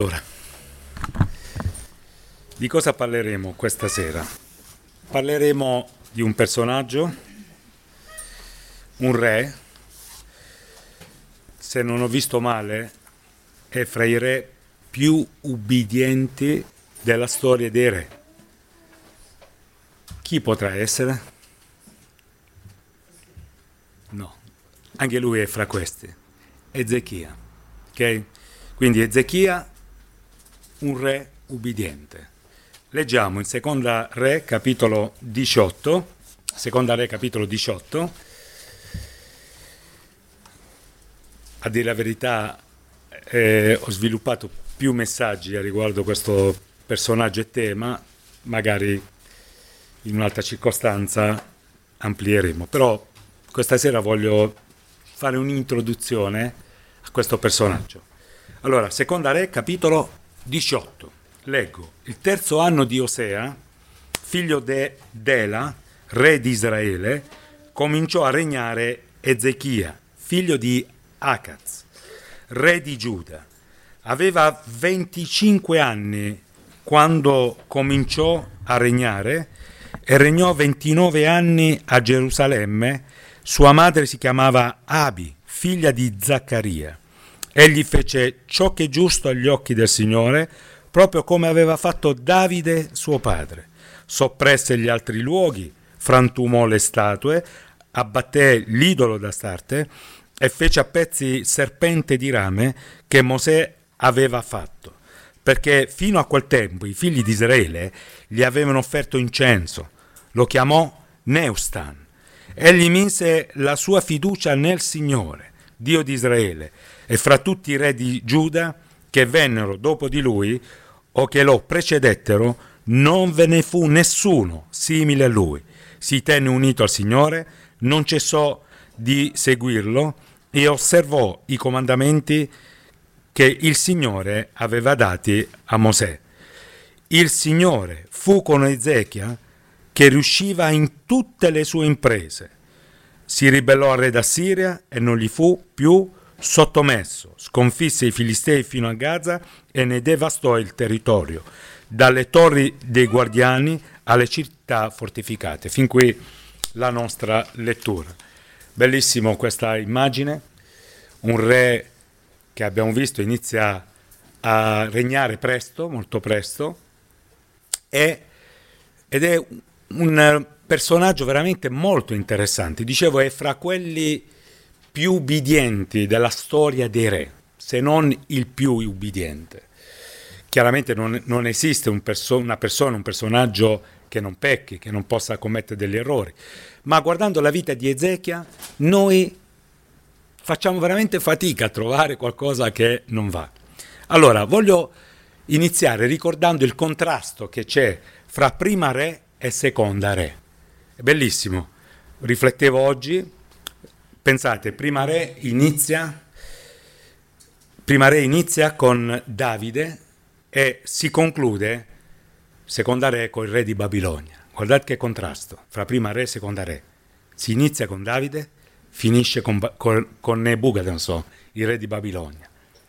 Allora, di cosa parleremo questa sera? Parleremo di un personaggio, un re, se non ho visto male, è fra i re più ubbidienti della storia dei re. Chi potrà essere? No, anche lui è fra questi. Ezechia, ok? Quindi Ezechia, un re ubbidiente. Leggiamo in Seconda Re capitolo 18, Seconda Re capitolo 18. A dire la verità ho sviluppato più messaggi a riguardo questo personaggio e tema, magari in un'altra circostanza amplieremo, però questa sera voglio fare un'introduzione a questo personaggio. Allora, Seconda Re capitolo 18. Leggo: il terzo anno di Osea, figlio d'Ela, re di Israele, cominciò a regnare Ezechia, figlio di Acaz, re di Giuda. Aveva 25 anni quando cominciò a regnare e regnò 29 anni a Gerusalemme. Sua madre si chiamava Abi, figlia di Zaccaria. Egli fece ciò che è giusto agli occhi del Signore, proprio come aveva fatto Davide suo padre. Soppresse gli altri luoghi, frantumò le statue, abbatté l'idolo d'Astarte e fece a pezzi il serpente di rame che Mosè aveva fatto, perché fino a quel tempo i figli di Israele gli avevano offerto incenso. Lo chiamò Neustan. Egli mise la sua fiducia nel Signore, Dio di Israele, e fra tutti i re di Giuda che vennero dopo di lui o che lo precedettero non ve ne fu nessuno simile a lui. Si tenne unito al Signore, non cessò di seguirlo e osservò i comandamenti che il Signore aveva dati a Mosè. Il Signore fu con Ezechia, che riusciva in tutte le sue imprese. Si ribellò al re d'Assiria e non gli fu più sottomesso. Sconfisse i Filistei fino a Gaza e ne devastò il territorio, dalle torri dei guardiani alle città fortificate. Fin qui la nostra lettura. Bellissimo questa immagine. Un re che abbiamo visto inizia a regnare presto, molto presto, ed è un personaggio veramente molto interessante. Dicevo, è fra quelli più ubbidienti della storia dei re, se non il più ubbidiente. Chiaramente non esiste un personaggio che non pecchi, che non possa commettere degli errori, ma guardando la vita di Ezechia noi facciamo veramente fatica a trovare qualcosa che non va. Allora, voglio iniziare ricordando il contrasto che c'è fra Prima Re e Seconda Re. È bellissimo. Riflettevo oggi, pensate, Prima Re inizia con Davide e si conclude Seconda Re con il re di Babilonia. Guardate che contrasto fra Prima Re e Seconda Re. Si inizia con Davide, finisce con Nebuchadnezzar, il re di Babilonia.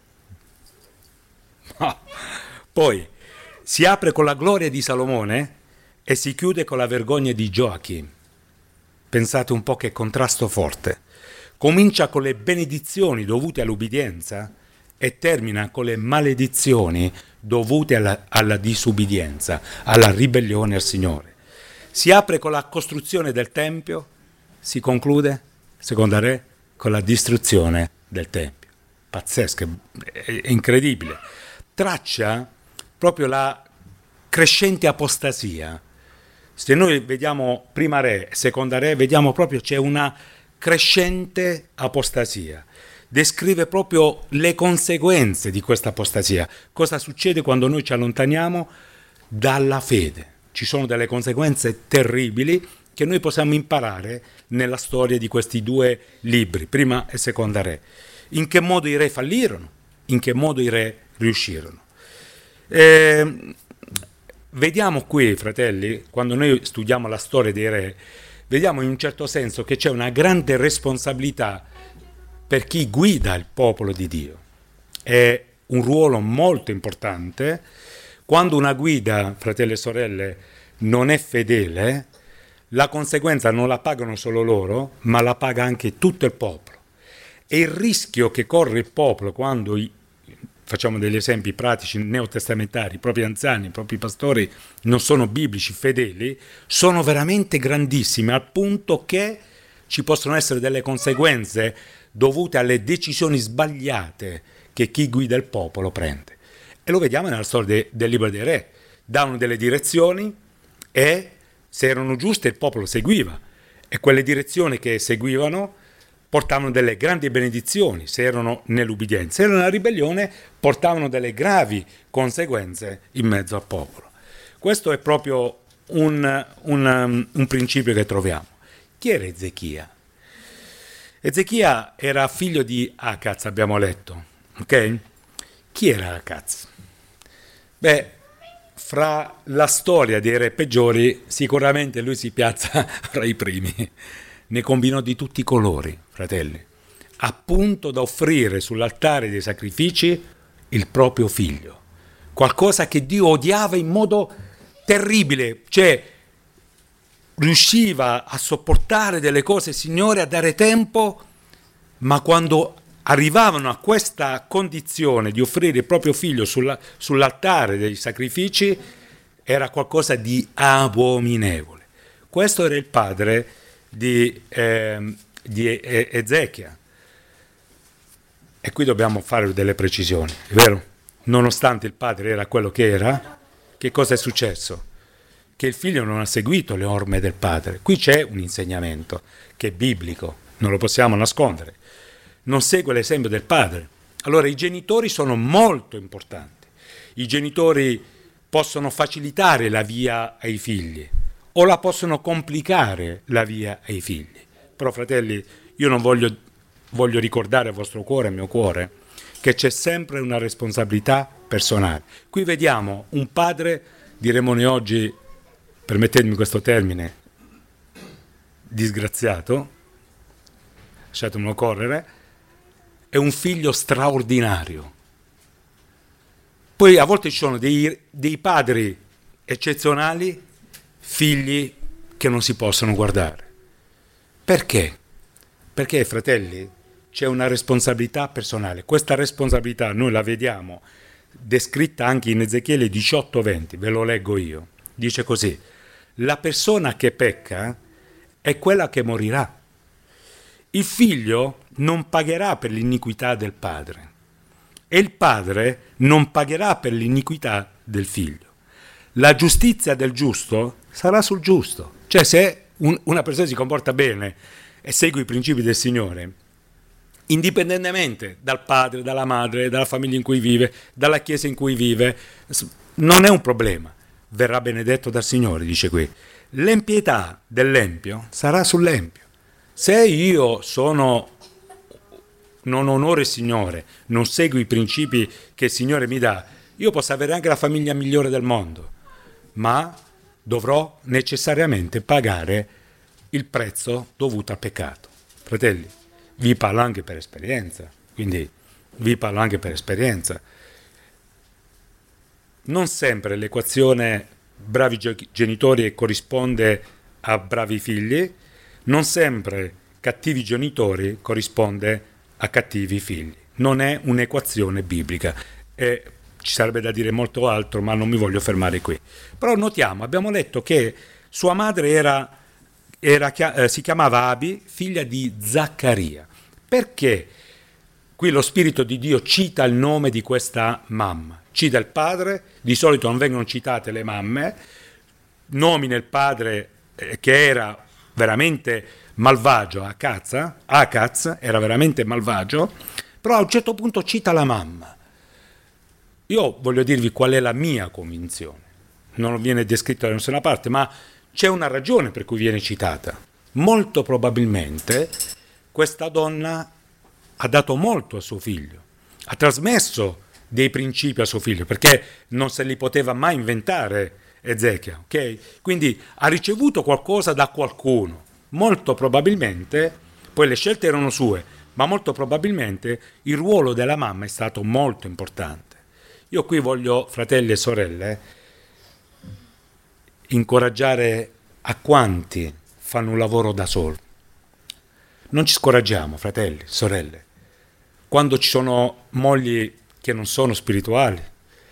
Poi si apre con la gloria di Salomone e si chiude con la vergogna di Gioachim. Pensate un po' che contrasto forte. Comincia con le benedizioni dovute all'ubbidienza e termina con le maledizioni dovute alla disubbidienza, alla ribellione al Signore. Si apre con la costruzione del Tempio, si conclude, Seconda Re, con la distruzione del Tempio. Pazzesco, è incredibile. Traccia proprio la crescente apostasia. Se noi vediamo Prima Re e Seconda Re, vediamo proprio c'è una crescente apostasia. Descrive proprio le conseguenze di questa apostasia. Cosa succede quando noi ci allontaniamo dalla fede? Ci sono delle conseguenze terribili che noi possiamo imparare nella storia di questi due libri, Prima e Seconda Re. In che modo i re fallirono, in che modo i re riuscirono. Vediamo qui, fratelli, quando noi studiamo la storia dei re, vediamo in un certo senso che c'è una grande responsabilità per chi guida il popolo di Dio. È un ruolo molto importante. Quando una guida, fratelli e sorelle, non è fedele, la conseguenza non la pagano solo loro, ma la paga anche tutto il popolo. E il rischio che corre il popolo quando facciamo degli esempi pratici neotestamentari, i propri anziani, i propri pastori non sono biblici, fedeli, sono veramente grandissimi, al punto che ci possono essere delle conseguenze dovute alle decisioni sbagliate che chi guida il popolo prende. E lo vediamo nella storia del libro dei re. Davano delle direzioni e se erano giuste il popolo seguiva, e quelle direzioni che seguivano portavano delle grandi benedizioni se erano nell'ubbidienza. Se erano nella ribellione portavano delle gravi conseguenze in mezzo al popolo. Questo è proprio un principio che troviamo. Chi era Ezechia? Ezechia era figlio di Acaz, abbiamo letto. Ok? Chi era Acaz? Beh, fra la storia dei re peggiori sicuramente lui si piazza fra i primi. Ne combinò di tutti i colori, fratelli, a punto da offrire sull'altare dei sacrifici il proprio figlio. Qualcosa che Dio odiava in modo terribile, cioè riusciva a sopportare delle cose, Signore, a dare tempo, ma quando arrivavano a questa condizione di offrire il proprio figlio sull'altare dei sacrifici, era qualcosa di abominevole. Questo era il padre di Ezechia. E qui dobbiamo fare delle precisioni, è vero? Nonostante il padre era quello che era, che cosa è successo? Che il figlio non ha seguito le orme del padre. Qui c'è un insegnamento che è biblico, non lo possiamo nascondere. Non segue l'esempio del padre. Allora i genitori sono molto importanti. I genitori possono facilitare la via ai figli o la possono complicare la via ai figli. Però, fratelli, io non voglio ricordare al vostro cuore, al mio cuore, che c'è sempre una responsabilità personale. Qui vediamo un padre, diremo noi oggi, permettetemi questo termine, disgraziato, lasciatemelo correre, è un figlio straordinario. Poi a volte ci sono dei padri eccezionali, figli che non si possono guardare. Perché? Perché, fratelli, c'è una responsabilità personale. Questa responsabilità noi la vediamo descritta anche in Ezechiele 18:20, ve lo leggo io. Dice così: la persona che pecca è quella che morirà. Il figlio non pagherà per l'iniquità del padre e il padre non pagherà per l'iniquità del figlio. La giustizia del giusto sarà sul giusto. Cioè, se una persona si comporta bene e segue i principi del Signore, indipendentemente dal padre, dalla madre, dalla famiglia in cui vive, dalla chiesa in cui vive, non è un problema. Verrà benedetto dal Signore, dice qui. L'empietà dell'empio sarà sull'empio. Se io non onoro il Signore, non seguo i principi che il Signore mi dà, io posso avere anche la famiglia migliore del mondo, ma dovrò necessariamente pagare il prezzo dovuto al peccato. Fratelli, vi parlo anche per esperienza, quindi vi parlo anche per esperienza. Non sempre l'equazione bravi genitori corrisponde a bravi figli, non sempre cattivi genitori corrisponde a cattivi figli. Non è un'equazione biblica e ci sarebbe da dire molto altro, ma non mi voglio fermare qui. Però notiamo, abbiamo letto che sua madre si chiamava Abi, figlia di Zaccaria. Perché qui lo Spirito di Dio cita il nome di questa mamma? Cita il padre, di solito non vengono citate le mamme, nomina il padre che era veramente malvagio, Acaz era veramente malvagio, però a un certo punto cita la mamma. Io voglio dirvi qual è la mia convinzione. Non viene descritto da nessuna parte, ma c'è una ragione per cui viene citata. Molto probabilmente questa donna ha dato molto a suo figlio, ha trasmesso dei principi a suo figlio, perché non se li poteva mai inventare Ezechia, ok? Quindi ha ricevuto qualcosa da qualcuno. Molto probabilmente, poi le scelte erano sue, ma molto probabilmente il ruolo della mamma è stato molto importante. Io qui voglio, fratelli e sorelle, incoraggiare a quanti fanno un lavoro da soli. Non ci scoraggiamo, fratelli, sorelle. Quando ci sono mogli che non sono spirituali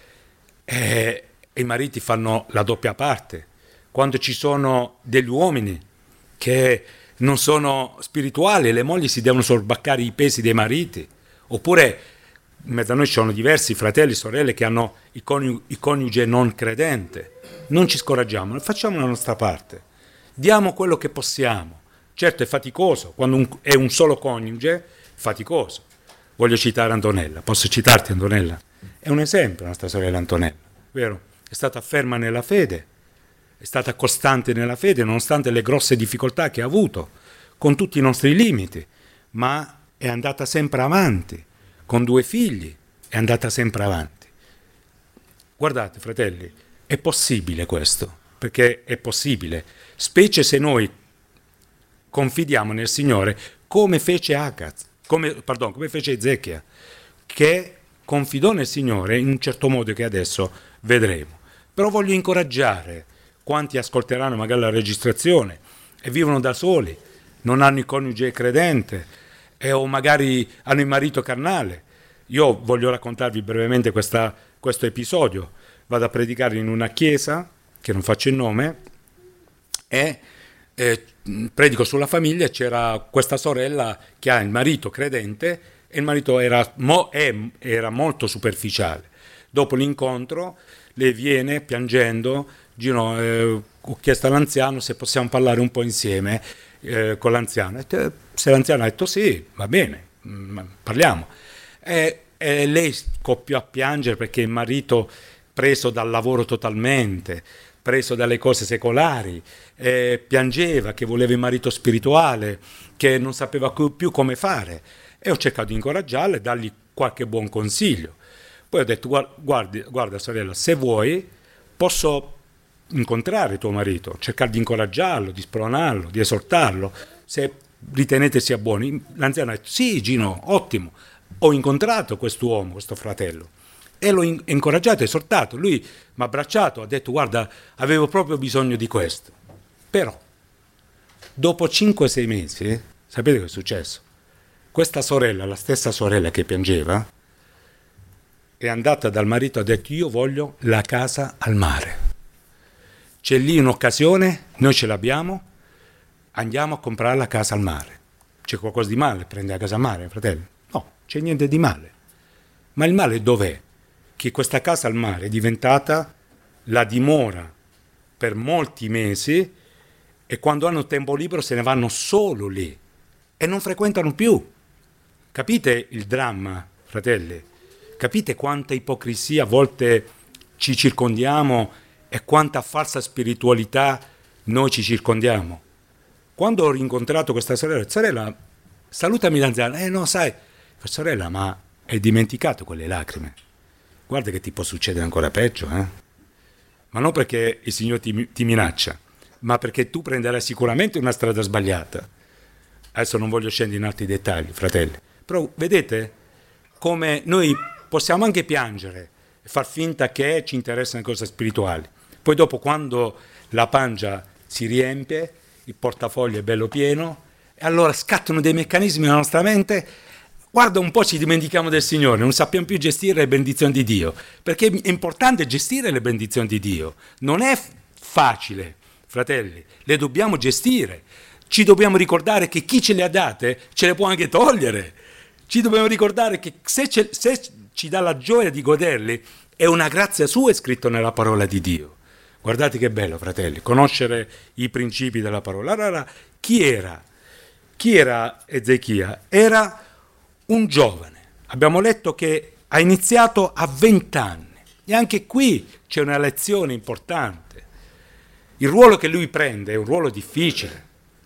e i mariti fanno la doppia parte, quando ci sono degli uomini che non sono spirituali e le mogli si devono sorbaccare i pesi dei mariti, oppure in mezzo a noi ci sono diversi fratelli e sorelle che hanno il coniuge non credente. Non ci scoraggiamo, facciamo la nostra parte, diamo quello che possiamo. Certo è faticoso, quando è un solo coniuge è faticoso. Voglio citare Antonella, posso citarti Antonella? È un esempio la nostra sorella Antonella, vero? È stata ferma nella fede, è stata costante nella fede nonostante le grosse difficoltà che ha avuto, con tutti i nostri limiti, ma è andata sempre avanti, con 2 figli è andata sempre avanti. Guardate fratelli, è possibile questo, perché è possibile, specie se noi confidiamo nel Signore come fece Acaz, come fece Ezechia, che confidò nel Signore in un certo modo che adesso vedremo. Però voglio incoraggiare quanti ascolteranno magari la registrazione e vivono da soli, non hanno il coniuge credente o magari hanno il marito carnale. Io voglio raccontarvi brevemente questo episodio. Vado a predicare in una chiesa, che non faccio il nome, e predico sulla famiglia e c'era questa sorella che ha il marito credente e il marito era molto superficiale. Dopo l'incontro lei viene piangendo, ho chiesto all'anziano se possiamo parlare un po' insieme con l'anziano. Se l'anziano ha detto sì, va bene, parliamo. E lei scoppiò a piangere perché il marito, preso dal lavoro totalmente, preso dalle cose secolari, piangeva che voleva il marito spirituale, che non sapeva più come fare, e ho cercato di incoraggiarla e dargli qualche buon consiglio. Poi ho detto guarda sorella, se vuoi posso incontrare tuo marito, cercare di incoraggiarlo, di spronarlo, di esortarlo, se ritenete sia buono. L'anziano ha detto sì Gino, ottimo, ho incontrato quest'uomo, questo fratello, e l'ho incoraggiato, esortato. Lui mi ha abbracciato, ha detto guarda, avevo proprio bisogno di questo. Però dopo 5-6 mesi, sapete cosa è successo? Questa sorella, la stessa sorella che piangeva, è andata dal marito e ha detto io voglio la casa al mare. C'è lì un'occasione, noi ce l'abbiamo, andiamo a comprare la casa al mare. C'è qualcosa di male prendere la casa al mare, fratello? No, c'è niente di male. Ma il male dov'è? Che questa casa al mare è diventata la dimora per molti mesi e quando hanno tempo libero se ne vanno solo lì e non frequentano più. Capite il dramma, fratelli? Capite quanta ipocrisia a volte ci circondiamo e quanta falsa spiritualità noi ci circondiamo? Quando ho rincontrato questa sorella, salutami l'anziano. No, sai, sorella, ma hai dimenticato quelle lacrime? Guarda che ti può succedere ancora peggio, eh? Ma non perché il Signore ti minaccia, ma perché tu prenderai sicuramente una strada sbagliata. Adesso non voglio scendere in altri dettagli, fratelli. Però vedete come noi possiamo anche piangere e far finta che ci interessano cose spirituali. Poi dopo, quando la pancia si riempie, il portafoglio è bello pieno, e allora scattano dei meccanismi nella nostra mente. Guarda un po', ci dimentichiamo del Signore, non sappiamo più gestire le benedizioni di Dio, perché è importante gestire le benedizioni di Dio. Non è facile, fratelli, le dobbiamo gestire. Ci dobbiamo ricordare che chi ce le ha date ce le può anche togliere. Ci dobbiamo ricordare che se ci dà la gioia di goderli, è una grazia sua, è scritto nella parola di Dio. Guardate che bello, fratelli, conoscere i principi della parola. Allora, chi era? Chi era Ezechia? Era un giovane. Abbiamo letto che ha iniziato a 20 anni. E anche qui c'è una lezione importante. Il ruolo che lui prende è un ruolo difficile.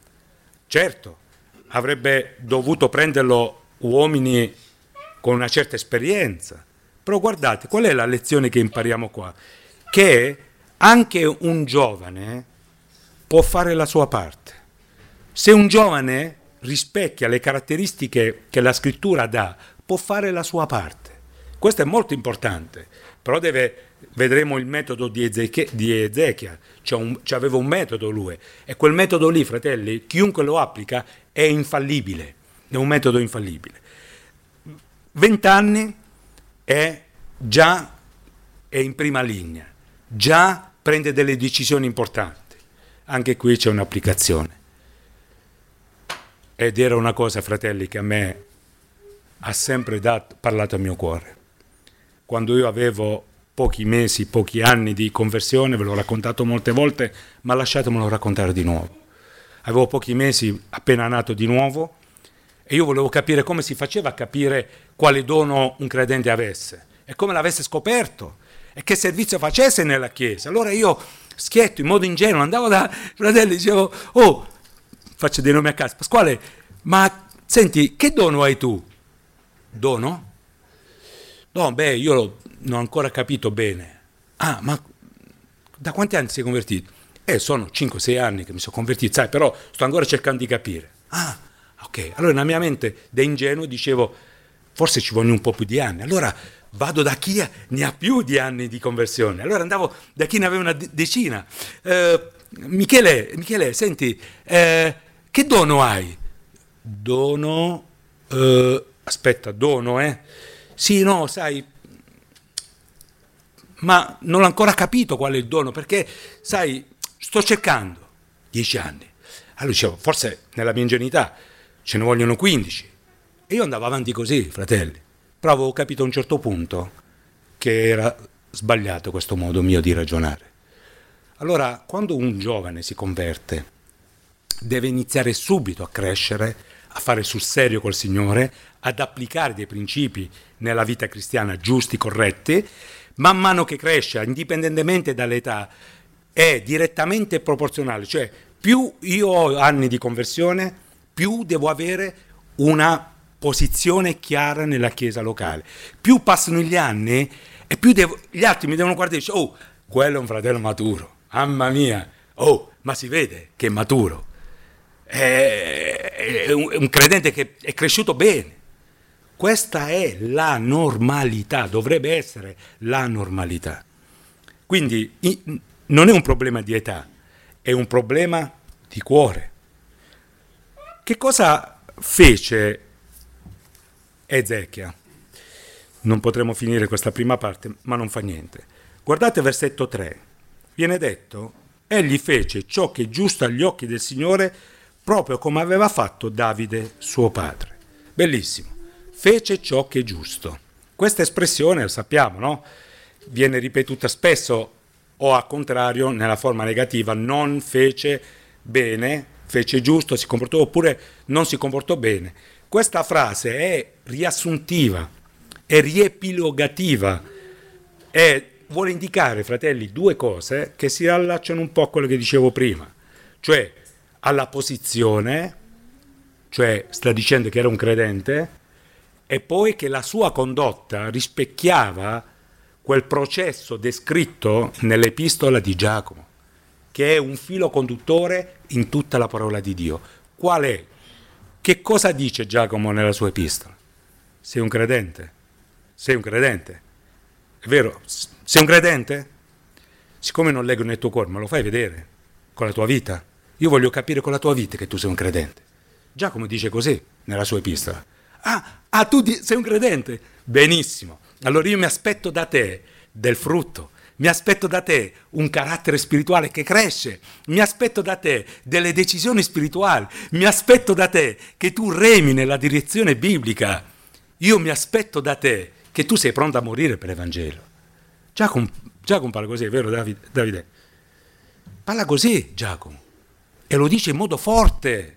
Certo, avrebbe dovuto prenderlo uomini con una certa esperienza. Però guardate, qual è la lezione che impariamo qua? Che anche un giovane può fare la sua parte. Se un giovane rispecchia le caratteristiche che la scrittura dà, può fare la sua parte. Questo è molto importante, però vedremo il metodo di Ezechia, aveva un metodo lui, e quel metodo lì, fratelli, chiunque lo applica è infallibile, è un metodo infallibile. 20 anni è in prima linea, già prende delle decisioni importanti. Anche qui c'è un'applicazione. Ed era una cosa, fratelli, che a me ha sempre parlato al mio cuore. Quando io avevo pochi mesi, pochi anni di conversione, ve l'ho raccontato molte volte, ma lasciatemelo raccontare di nuovo. Avevo pochi mesi, appena nato di nuovo, e io volevo capire come si faceva a capire quale dono un credente avesse e come l'avesse scoperto e che servizio facesse nella chiesa. Allora io, schietto, in modo ingenuo, andavo da fratelli, dicevo: oh, faccio dei nomi a caso, Pasquale, ma senti, che dono hai tu? Dono? No, io non ho ancora capito bene. Ah, ma da quanti anni sei convertito? Sono 5-6 anni che mi sono convertito, sai, però sto ancora cercando di capire. Ah, ok. Allora nella mia mente da ingenuo dicevo: forse ci vogliono un po' più di anni. Allora vado da chi ne ha più di anni di conversione. Allora andavo da chi ne aveva una decina. Michele, senti, che dono hai? Dono? Dono, Sì, no, sai, ma non ho ancora capito qual è il dono, perché, sai, sto cercando. 10 anni. Allora dicevo, forse nella mia ingenuità ce ne vogliono 15. E io andavo avanti così, fratelli. Però avevo capito a un certo punto che era sbagliato questo modo mio di ragionare. Allora, quando un giovane si converte, deve iniziare subito a crescere, a fare sul serio col Signore, ad applicare dei principi nella vita cristiana giusti, corretti. Man mano che cresce, indipendentemente dall'età, è direttamente proporzionale, cioè più io ho anni di conversione, più devo avere una posizione chiara nella chiesa locale. Più passano gli anni e più gli altri mi devono guardare e dire: oh, quello è un fratello maturo, mamma mia, oh, ma si vede che è maturo, è un credente che è cresciuto bene. Questa è la normalità, dovrebbe essere la normalità. Quindi non è un problema di età, è un problema di cuore. Che cosa fece Ezechia? Non potremo finire questa prima parte, ma non fa niente. Guardate versetto 3. Viene detto: egli fece ciò che è giusto agli occhi del Signore, proprio come aveva fatto Davide suo padre. Bellissimo. Fece ciò che è giusto. Questa espressione, lo sappiamo, no? Viene ripetuta spesso, o al contrario, nella forma negativa: non fece bene, fece giusto, si comportò, oppure non si comportò bene. Questa frase è riassuntiva, è riepilogativa, e vuole indicare, fratelli, due cose che si allacciano un po' a quello che dicevo prima, cioè alla posizione, cioè sta dicendo che era un credente, e poi che la sua condotta rispecchiava quel processo descritto nell'epistola di Giacomo, che è un filo conduttore in tutta la parola di Dio. Qual è? Che cosa dice Giacomo nella sua epistola? Sei un credente? Sei un credente? È vero? Sei un credente? Siccome non leggo nel tuo cuore, me lo fai vedere con la tua vita? Io voglio capire con la tua vita che tu sei un credente. Giacomo dice così nella sua epistola. Tu sei un credente? Benissimo. Allora io mi aspetto da te del frutto, mi aspetto da te un carattere spirituale che cresce, mi aspetto da te delle decisioni spirituali, mi aspetto da te che tu remi nella direzione biblica, io mi aspetto da te che tu sei pronto a morire per l'Evangelo. Giacomo parla così, è vero Davide? Parla così Giacomo, e lo dice in modo forte.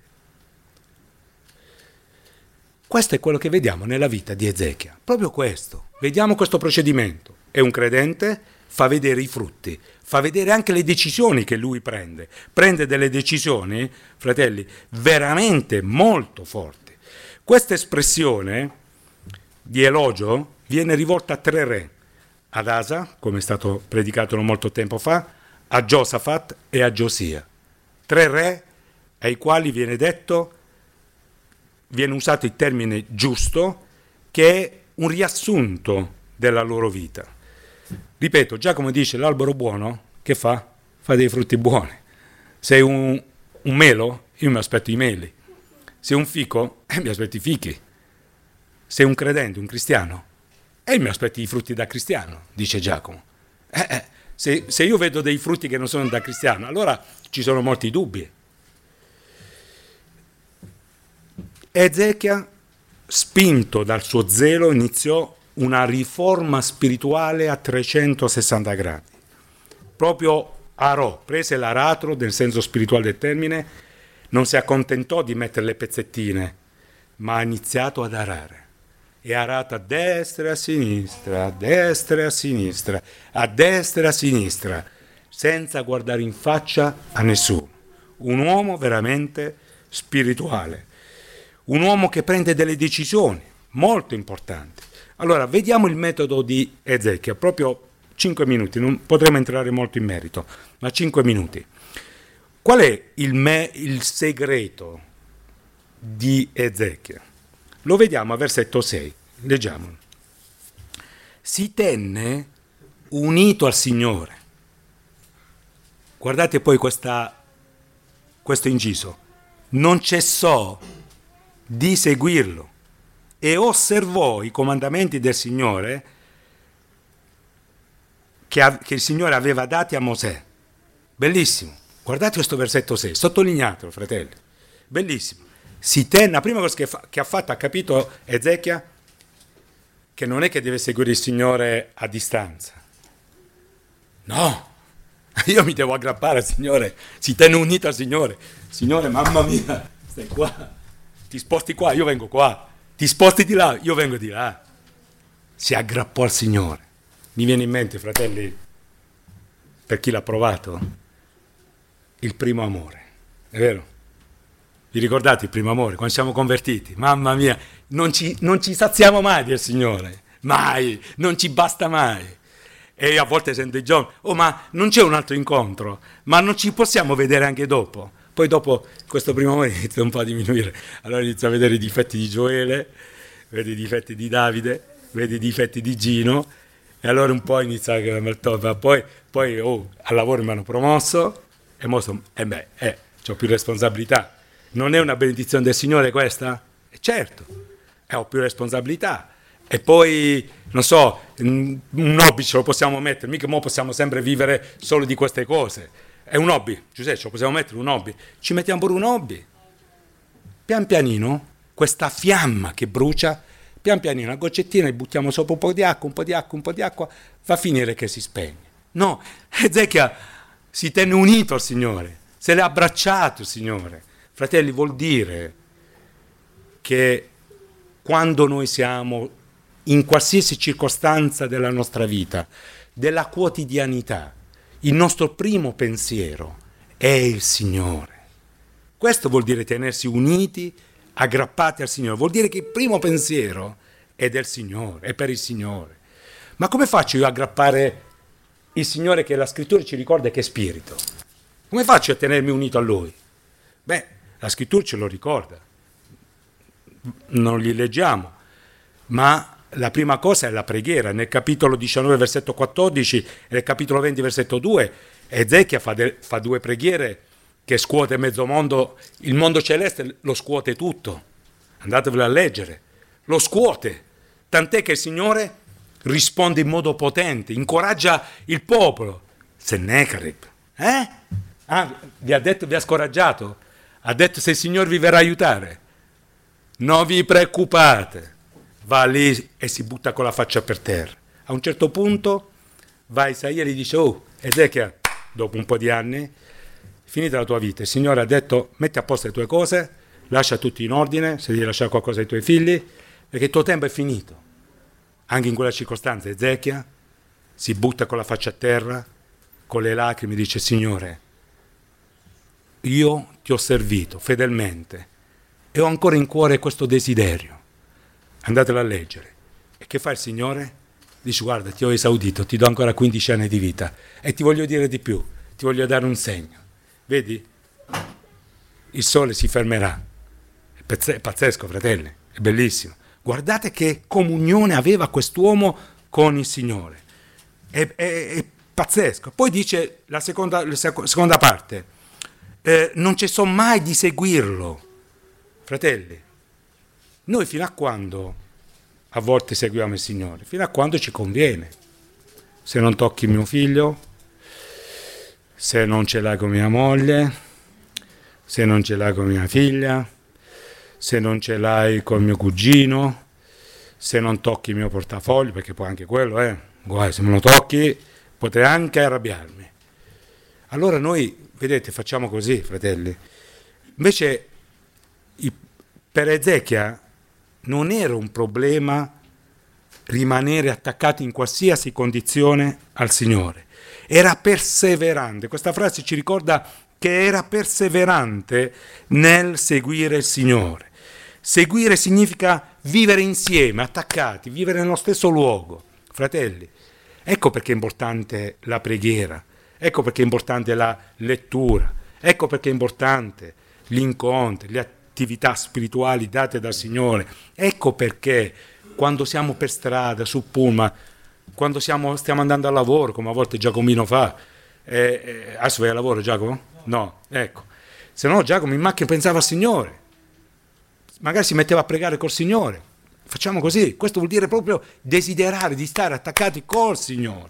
Questo è quello che vediamo nella vita di Ezechia, proprio questo. Vediamo questo procedimento. È un credente, fa vedere i frutti, fa vedere anche le decisioni che lui prende. Prende delle decisioni, fratelli, veramente molto forti. Questa espressione di elogio viene rivolta a 3 re: ad Asa, come è stato predicato non molto tempo fa, a Giosafat e a Giosia. 3 re ai quali viene detto: viene usato il termine giusto, che è un riassunto della loro vita. Ripeto, Giacomo dice l'albero buono, che fa? Fa dei frutti buoni. Sei un melo, io mi aspetto i meli. Sei un fico, mi aspetto i fichi. Sei un credente, un cristiano, mi aspetto i frutti da cristiano, dice Giacomo. Se io vedo dei frutti che non sono da cristiano, allora ci sono molti dubbi. Ezechia, spinto dal suo zelo, iniziò una riforma spirituale a 360 gradi. Proprio arò, prese l'aratro nel senso spirituale del termine, non si accontentò di mettere le pezzettine, ma ha iniziato ad arare. E ha arato a destra e a sinistra, a destra e a sinistra, a destra e a sinistra, senza guardare in faccia a nessuno. Un uomo veramente spirituale. Un uomo che prende delle decisioni molto importanti. Allora, vediamo il metodo di Ezechia, proprio 5 minuti, non potremo entrare molto in merito, ma 5 minuti. Qual è il segreto di Ezechia? Lo vediamo a versetto 6, leggiamolo. Si tenne unito al Signore. Guardate poi questo inciso. Non cessò di seguirlo e osservò i comandamenti del Signore che il Signore aveva dati a Mosè. Bellissimo. Guardate questo versetto 6, sottolineatelo, fratelli. Bellissimo. Si tenne, la prima cosa che ha fatto, ha capito Ezechia, che non è che deve seguire il Signore a distanza. No, io mi devo aggrappare al Signore, si tenne unito al Signore. Signore, mamma mia, stai qua, ti sposti qua, io vengo qua, ti sposti di là, io vengo di là. Si aggrappò al Signore. Mi viene in mente, fratelli, per chi l'ha provato, il primo amore, è vero? Vi ricordate il primo amore, quando siamo convertiti? Mamma mia, non ci saziamo mai del Signore, mai, non ci basta mai. E io a volte sento i giovani, ma non c'è un altro incontro, ma non ci possiamo vedere anche dopo. Poi dopo questo primo amore inizia un po' a diminuire, allora inizio a vedere i difetti di Gioele, vedo i difetti di Davide, vedo i difetti di Gino, e allora un po' inizia a poi al lavoro mi hanno promosso, e mo ho più responsabilità. Non è una benedizione del Signore questa? Certo, ho più responsabilità. E poi, non so, un hobby ce lo possiamo mettere, mica mo possiamo sempre vivere solo di queste cose. È un hobby, Giuseppe, ce lo possiamo mettere un hobby. Ci mettiamo pure un hobby. Pian pianino, questa fiamma che brucia, pian pianino, a goccettina, buttiamo sopra un po' di acqua, un po' di acqua, un po' di acqua, va a finire che si spegne. No, Ezechia si tenne unito al Signore, se l'è abbracciato il Signore. Fratelli, vuol dire che quando noi siamo in qualsiasi circostanza della nostra vita, della quotidianità, il nostro primo pensiero è il Signore. Questo vuol dire tenersi uniti, aggrappati al Signore. Vuol dire che il primo pensiero è del Signore, è per il Signore. Ma come faccio io a aggrappare il Signore, che la Scrittura ci ricorda che è Spirito? Come faccio a tenermi unito a Lui? La Scrittura ce lo ricorda, non li leggiamo, ma la prima cosa è la preghiera. Nel capitolo 19, versetto 14, e nel capitolo 20, versetto 2, Ezechia fa due preghiere che scuote mezzo mondo, il mondo celeste lo scuote tutto. Andatevelo a leggere, lo scuote, tant'è che il Signore risponde in modo potente, incoraggia il popolo. Sennacherib, vi ha scoraggiato? Ha detto: se il Signore vi verrà a aiutare, non vi preoccupate. Va lì e si butta con la faccia per terra. A un certo punto va Isaia e gli dice: Ezechia, dopo un po' di anni, finita la tua vita, il Signore ha detto: metti a posto le tue cose, lascia tutto in ordine, se devi lasciare qualcosa ai tuoi figli, perché il tuo tempo è finito. Anche in quella circostanza Ezechia si butta con la faccia a terra, con le lacrime, dice: Signore, io ti ho servito fedelmente e ho ancora in cuore questo desiderio. Andatelo a leggere. E che fa il Signore? Dice: guarda, ti ho esaudito, ti do ancora 15 anni di vita e ti voglio dire di più, ti voglio dare un segno. Vedi? Il sole si fermerà, È pazzesco, fratelli, è bellissimo. Guardate che comunione aveva quest'uomo con il Signore. È pazzesco. Poi dice la seconda parte, non cessò mai di seguirlo. Fratelli, noi fino a quando a volte seguiamo il Signore? Fino a quando ci conviene. Se non tocchi mio figlio, se non ce l'hai con mia moglie, se non ce l'hai con mia figlia, se non ce l'hai con mio cugino, se non tocchi il mio portafoglio, perché poi anche quello, guai, se me lo tocchi potrei anche arrabbiarmi. Allora noi, vedete, facciamo così, fratelli. Invece per Ezechia non era un problema rimanere attaccati in qualsiasi condizione al Signore. Era perseverante. Questa frase ci ricorda che era perseverante nel seguire il Signore. Seguire significa vivere insieme, attaccati, vivere nello stesso luogo. Fratelli, ecco perché è importante la preghiera, ecco perché è importante la lettura, ecco perché è importante gli incontri, le attività spirituali date dal Signore. Ecco perché quando siamo per strada, su pullman, quando stiamo andando al lavoro, come a volte Giacomino fa, adesso vai al lavoro, Giacomo? No, ecco. Se no Giacomo in macchina pensava al Signore, magari si metteva a pregare col Signore. Facciamo così, questo vuol dire proprio desiderare di stare attaccati col Signore.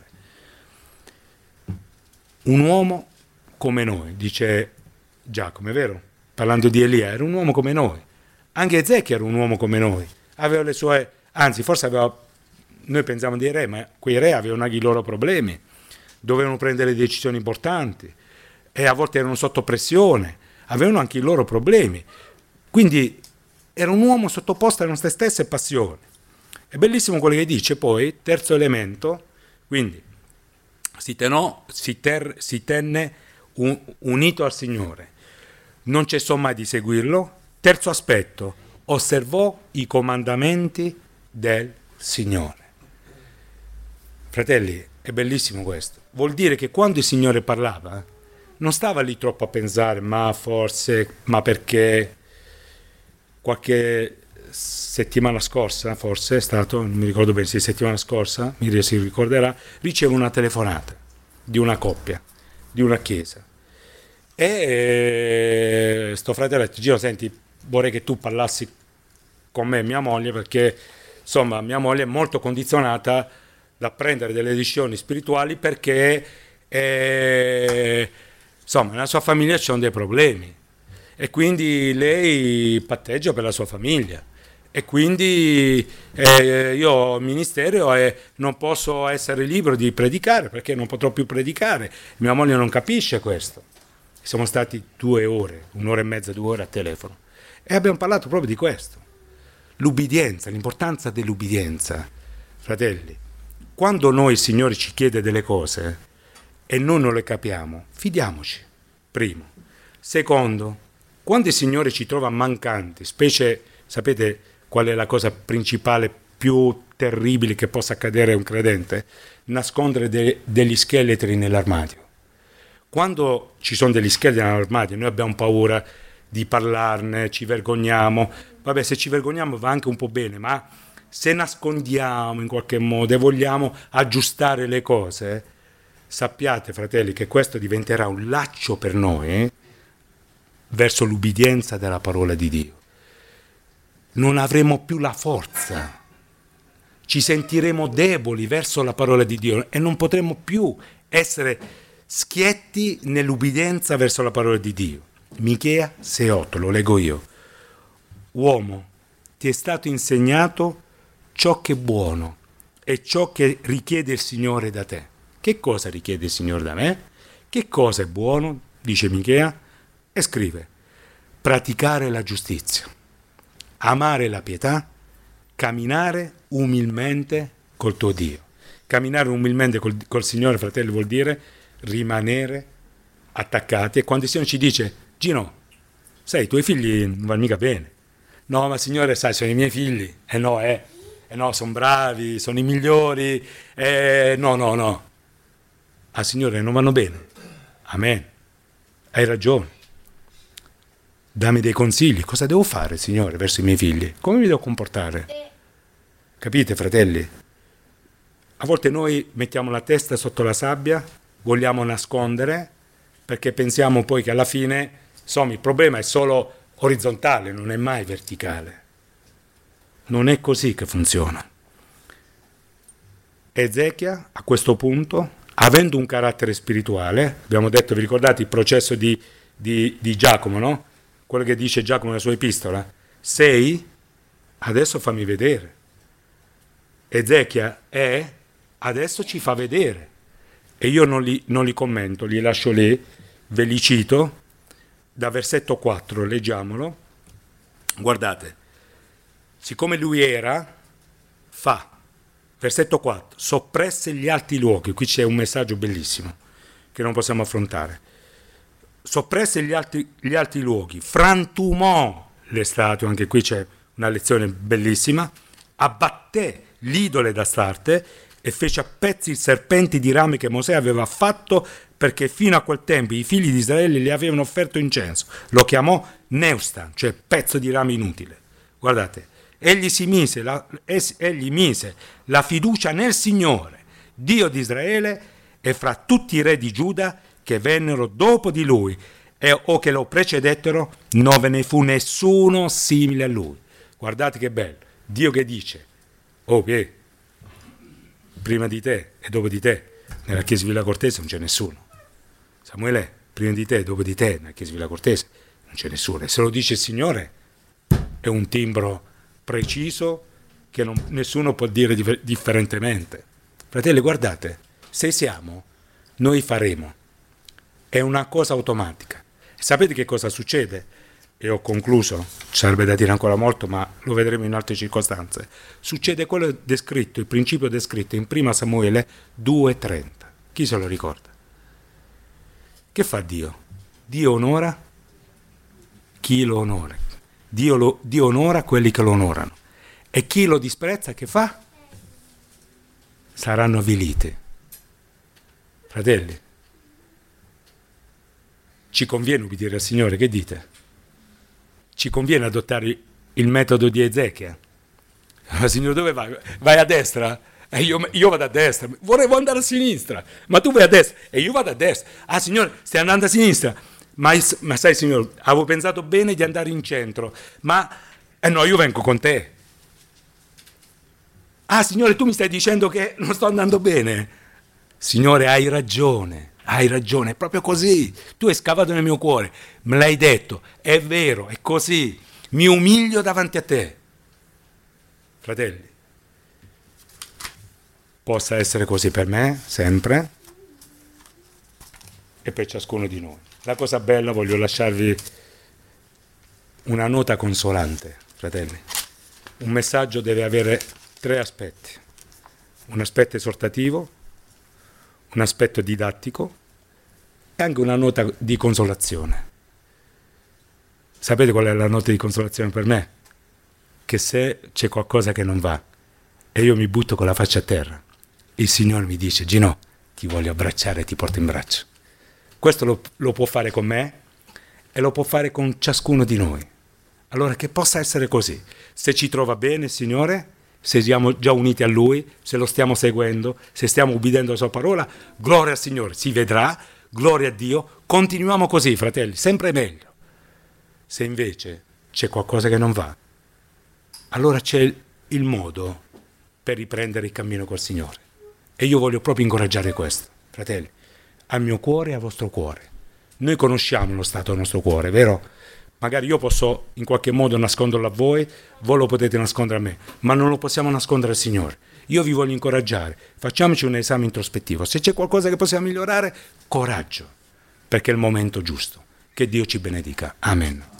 Un uomo come noi, dice Giacomo, è vero? Parlando di Elia, era un uomo come noi. Anche Ezechia era un uomo come noi. Aveva le sue, anzi forse aveva, noi pensiamo dei re, ma quei re avevano anche i loro problemi, dovevano prendere decisioni importanti e a volte erano sotto pressione, avevano anche i loro problemi. Quindi era un uomo sottoposto alle nostre stesse passioni. È bellissimo quello che dice poi, terzo elemento, quindi si tenne unito al Signore, non cessò mai di seguirlo. Terzo aspetto, osservò i comandamenti del Signore. Fratelli, è bellissimo questo. Vuol dire che quando il Signore parlava, non stava lì troppo a pensare, ma forse, ma perché. Qualche settimana scorsa, forse è stato, non mi ricordo bene se settimana scorsa, Miriam si ricorderà, riceve una telefonata di una coppia, di una chiesa. E sto fratello ha detto, Gino, senti, vorrei che tu parlassi con me e mia moglie, perché insomma mia moglie è molto condizionata da prendere delle decisioni spirituali perché insomma nella sua famiglia ci sono dei problemi. E quindi lei patteggia per la sua famiglia e quindi io ho ministero e non posso essere libero di predicare perché non potrò più predicare. Mia moglie non capisce questo. Siamo stati 2 ore, 1 ora e mezza, 2 ore a telefono e abbiamo parlato proprio di questo. L'ubbidienza, l'importanza dell'ubbidienza. Fratelli, quando noi il Signore ci chiede delle cose e noi non le capiamo, fidiamoci, primo. Secondo, quando il Signore ci trova mancanti, specie, sapete qual è la cosa principale più terribile che possa accadere a un credente? Nascondere degli scheletri nell'armadio. Quando ci sono degli scheletri nell'armadio, noi abbiamo paura di parlarne, ci vergogniamo. Vabbè, se ci vergogniamo va anche un po' bene, ma se nascondiamo in qualche modo e vogliamo aggiustare le cose, sappiate, fratelli, che questo diventerà un laccio per noi, verso l'ubbidienza della parola di Dio. Non avremo più la forza, ci sentiremo deboli verso la parola di Dio e non potremo più essere schietti nell'ubbidienza verso la parola di Dio. Michea 6,8, lo leggo io. Uomo, ti è stato insegnato ciò che è buono e ciò che richiede il Signore da te. Che cosa richiede il Signore da me? Che cosa è buono? Dice Michea. E scrive, praticare la giustizia, amare la pietà, camminare umilmente col tuo Dio. Camminare umilmente col Signore, fratelli, vuol dire rimanere attaccati. E quando il Signore ci dice, Gino, sai, i tuoi figli non vanno mica bene. No, ma Signore, sai, sono i miei figli. No, sono bravi, sono i migliori. No. Signore, non vanno bene. Amen. Hai ragione. Dammi dei consigli. Cosa devo fare, Signore, verso i miei figli? Come mi devo comportare? Capite, fratelli? A volte noi mettiamo la testa sotto la sabbia, vogliamo nascondere, perché pensiamo poi che alla fine, insomma, il problema è solo orizzontale, non è mai verticale. Non è così che funziona. Ezechia, a questo punto, avendo un carattere spirituale, abbiamo detto, vi ricordate il processo di Giacomo, no? Quello che dice Giacomo nella sua epistola. Sei, adesso fammi vedere. Ezechia è, adesso ci fa vedere. E io non li commento, li lascio lì, ve li cito, da versetto 4, leggiamolo. Guardate, siccome lui era, fa. Versetto 4, soppresse gli alti luoghi. Qui c'è un messaggio bellissimo che non possiamo affrontare. Soppresse gli alti luoghi, frantumò le statue, anche qui c'è una lezione bellissima, abbatté l'idole d'Astarte e fece a pezzi i serpenti di rame che Mosè aveva fatto, perché fino a quel tempo i figli di Israele gli avevano offerto incenso. Lo chiamò Neustan, cioè pezzo di rame inutile. Guardate, egli mise la fiducia nel Signore, Dio di Israele, e fra tutti i re di Giuda che vennero dopo di lui o che lo precedettero, non ve ne fu nessuno simile a lui. Guardate che bello, Dio che dice, prima di te e dopo di te nella Chiesa di Villa Cortese non c'è nessuno. Samuele, prima di te e dopo di te nella Chiesa di Villa Cortese non c'è nessuno. E se lo dice il Signore è un timbro preciso che nessuno può dire differentemente. Fratelli, guardate, se siamo, noi faremo. È una cosa automatica. Sapete che cosa succede? E ho concluso, ci sarebbe da dire ancora molto, ma lo vedremo in altre circostanze. Succede quello descritto, il principio descritto in 1 Samuele 2,30. Chi se lo ricorda? Che fa Dio? Dio onora chi lo onora. Dio onora quelli che lo onorano. E chi lo disprezza, che fa? Saranno avviliti. Fratelli, ci conviene ubbidire al Signore, che dite? Ci conviene adottare il metodo di Ezechia? Ma Signore, dove vai? Vai a destra? E io vado a destra. Volevo andare a sinistra, ma tu vai a destra e io vado a destra. Ah, Signore, stai andando a sinistra. Ma sai, Signore, avevo pensato bene di andare in centro, ma no, io vengo con te. Ah, Signore, tu mi stai dicendo che non sto andando bene. Signore, hai ragione, è proprio così. Tu hai scavato nel mio cuore, me l'hai detto, è vero, è così. Mi umilio davanti a te. Fratelli, possa essere così per me, sempre, e per ciascuno di noi. La cosa bella, voglio lasciarvi una nota consolante, fratelli. Un messaggio deve avere 3 aspetti. Un aspetto esortativo, un aspetto didattico e anche una nota di consolazione. Sapete qual è la nota di consolazione per me? Che se c'è qualcosa che non va e io mi butto con la faccia a terra, il Signore mi dice: Gino, ti voglio abbracciare e ti porto in braccio. Questo lo può fare con me e lo può fare con ciascuno di noi. Allora che possa essere così. Se ci trova bene il Signore, se siamo già uniti a Lui, se lo stiamo seguendo, se stiamo ubbidendo la Sua parola, gloria al Signore, si vedrà, gloria a Dio. Continuiamo così, fratelli, sempre meglio. Se invece c'è qualcosa che non va, allora c'è il modo per riprendere il cammino col Signore. E io voglio proprio incoraggiare questo, fratelli, al mio cuore e al vostro cuore. Noi conosciamo lo stato del nostro cuore, vero? Magari io posso in qualche modo nasconderlo a voi lo potete nascondere a me, ma non lo possiamo nascondere al Signore. Io vi voglio incoraggiare, facciamoci un esame introspettivo. Se c'è qualcosa che possiamo migliorare, coraggio, perché è il momento giusto. Che Dio ci benedica. Amen.